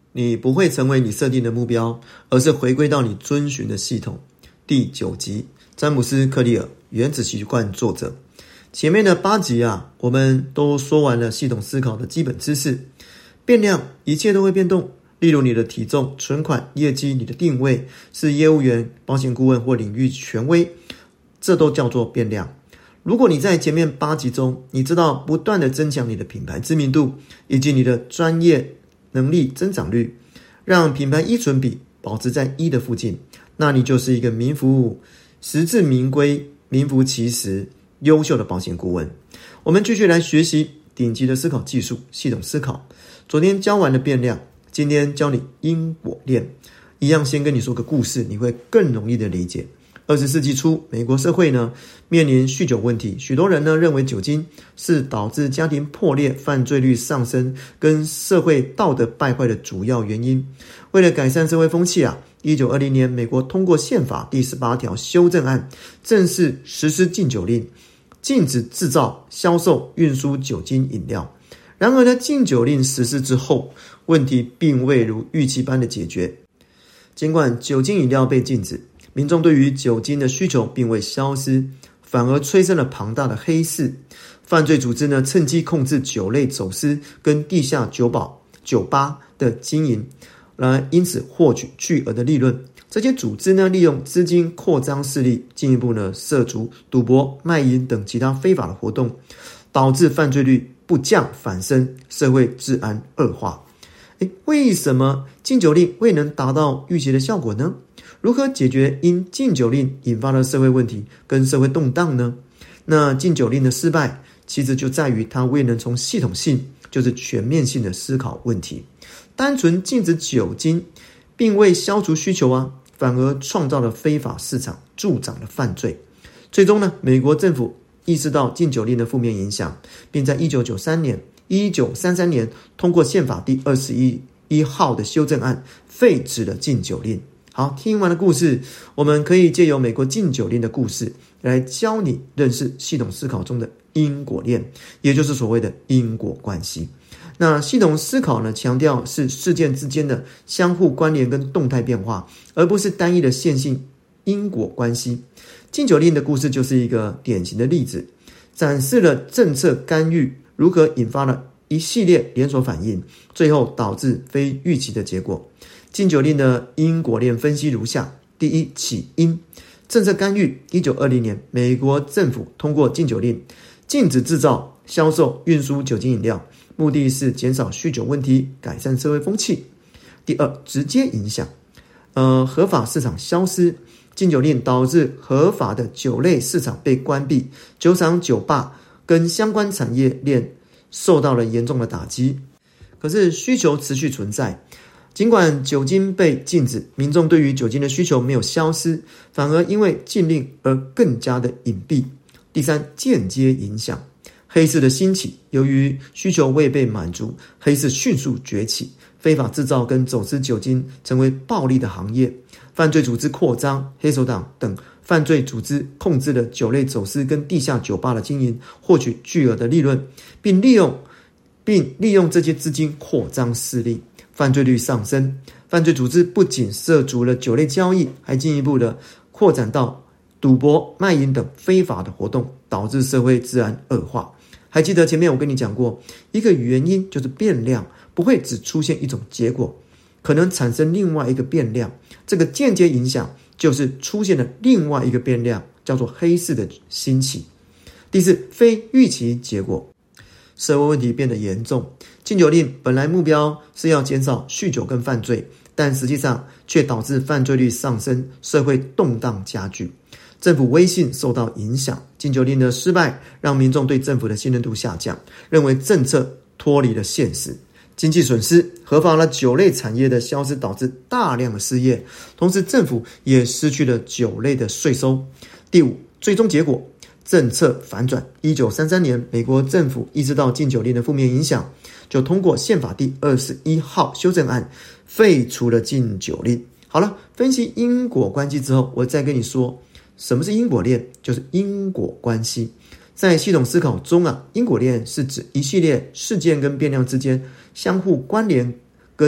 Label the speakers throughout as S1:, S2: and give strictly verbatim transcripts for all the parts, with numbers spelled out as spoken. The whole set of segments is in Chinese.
S1: 你不会成为你设定的目标，而是回归到你遵循的系统。第九集，詹姆斯·克利尔，原子习惯作者。前面的八集啊，我们都说完了系统思考的基本知识。变量，一切都会变动，例如你的体重、存款、业绩、你的定位，是业务员、保险顾问或领域权威，这都叫做变量。如果你在前面八集中，你知道不断的增强你的品牌知名度，以及你的专业能力增长率，让品牌依存比保持在一的附近，那你就是一个名副物实至名归、名副其实优秀的保险顾问。我们继续来学习顶级的思考技术，系统思考。昨天教完了变量，今天教你因果链。一样先跟你说个故事，你会更容易的理解。二十世纪初，美国社会呢面临酗酒问题，许多人呢认为酒精是导致家庭破裂、犯罪率上升跟社会道德败坏的主要原因。为了改善社会风气啊，一九二零年美国通过宪法第十八条修正案，正式实施禁酒令，禁止制造、销售、运输酒精饮料。然而呢，禁酒令实施之后，问题并未如预期般的解决。尽管酒精饮料被禁止，民众对于酒精的需求并未消失，反而催生了庞大的黑市。犯罪组织呢，趁机控制酒类走私跟地下酒保、酒吧的经营，来因此获取巨额的利润。这些组织呢，利用资金扩张势力，进一步呢涉足赌博、卖淫等其他非法的活动，导致犯罪率不降反升，社会治安恶化。诶，为什么禁酒令未能达到预期的效果呢？如何解决因禁酒令引发的社会问题跟社会动荡呢？那禁酒令的失败，其实就在于它未能从系统性，就是全面性的思考问题。单纯禁止酒精，并未消除需求啊，反而创造了非法市场，助长了犯罪。最终呢，美国政府意识到禁酒令的负面影响，并在一九九三年、一九三三年通过宪法第二十一号的修正案，废止了禁酒令。好，听完了故事，我们可以借由美国禁酒令的故事来教你认识系统思考中的因果链，也就是所谓的因果关系。那系统思考呢，强调是事件之间的相互关联跟动态变化，而不是单一的线性因果关系。禁酒令的故事就是一个典型的例子，展示了政策干预如何引发了一系列连锁反应，最后导致非预期的结果。禁酒令的因果链分析如下：第一，起因。政策干预。一九二零年，美国政府通过禁酒令，禁止制造、销售、运输酒精饮料，目的是减少酗酒问题，改善社会风气。第二，直接影响。呃，合法市场消失。禁酒令导致合法的酒类市场被关闭，酒厂、酒吧跟相关产业链受到了严重的打击。可是需求持续存在。尽管酒精被禁止，民众对于酒精的需求没有消失，反而因为禁令而更加的隐蔽。第三，间接影响。黑市的兴起，由于需求未被满足，黑市迅速崛起，非法制造跟走私酒精成为暴利的行业，犯罪组织扩张，黑手党等犯罪组织控制了酒类走私跟地下酒吧的经营，获取巨额的利润，并利用并利用这些资金扩张势力。犯罪率上升，犯罪组织不仅涉足了酒类交易，还进一步的扩展到赌博、卖淫等非法的活动，导致社会治安恶化。还记得前面我跟你讲过，一个原因就是变量不会只出现一种结果，可能产生另外一个变量，这个间接影响就是出现了另外一个变量，叫做黑市的兴起。第四，非预期结果。社会问题变得严重，禁酒令本来目标是要减少酗酒跟犯罪，但实际上却导致犯罪率上升，社会动荡加剧，政府威信受到影响。禁酒令的失败让民众对政府的信任度下降，认为政策脱离了现实。经济损失，合法了酒类产业的消失导致大量的失业，同时政府也失去了酒类的税收。第五，最终结果。政策反转。一九三三年，美国政府意识到禁酒令的负面影响，就通过宪法第二十一号修正案，废除了禁酒令。好了，分析因果关系之后，我再跟你说什么是因果链，就是因果关系。在系统思考中啊，因果链是指一系列事件跟变量之间相互关联跟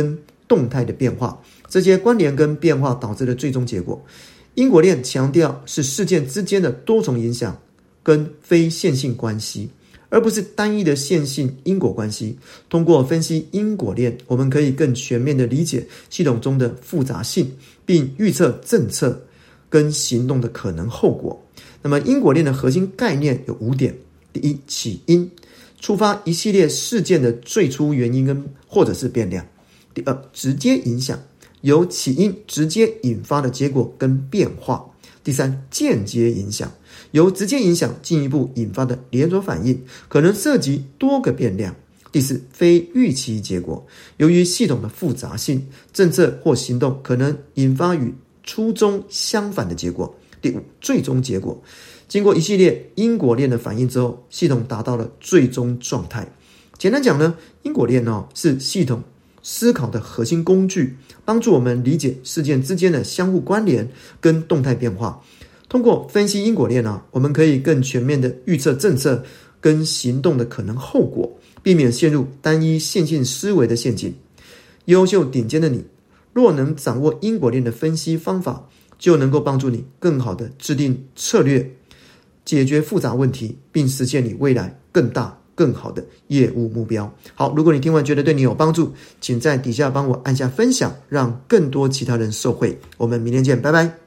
S1: 动态的变化，这些关联跟变化导致的最终结果。因果链强调是事件之间的多重影响跟非线性关系，而不是单一的线性因果关系。通过分析因果链，我们可以更全面的理解系统中的复杂性，并预测政策跟行动的可能后果。那么因果链的核心概念有五点：第一，起因，触发一系列事件的最初原因跟或者是变量；第二，直接影响，由起因直接引发的结果跟变化；第三，间接影响，由直接影响进一步引发的连锁反应，可能涉及多个变量；第四，非预期结果，由于系统的复杂性，政策或行动可能引发与初衷相反的结果；第五，最终结果，经过一系列因果链的反应之后，系统达到了最终状态。简单讲呢，因果链哦是系统思考的核心工具，帮助我们理解事件之间的相互关联跟动态变化。通过分析因果链啊，我们可以更全面的预测政策跟行动的可能后果，避免陷入单一线性思维的陷阱。优秀顶尖的你，若能掌握因果链的分析方法，就能够帮助你更好的制定策略，解决复杂问题，并实现你未来更大更好的业务目标。好，如果你听完觉得对你有帮助，请在底下帮我按下分享，让更多其他人受惠。我们明天见，拜拜。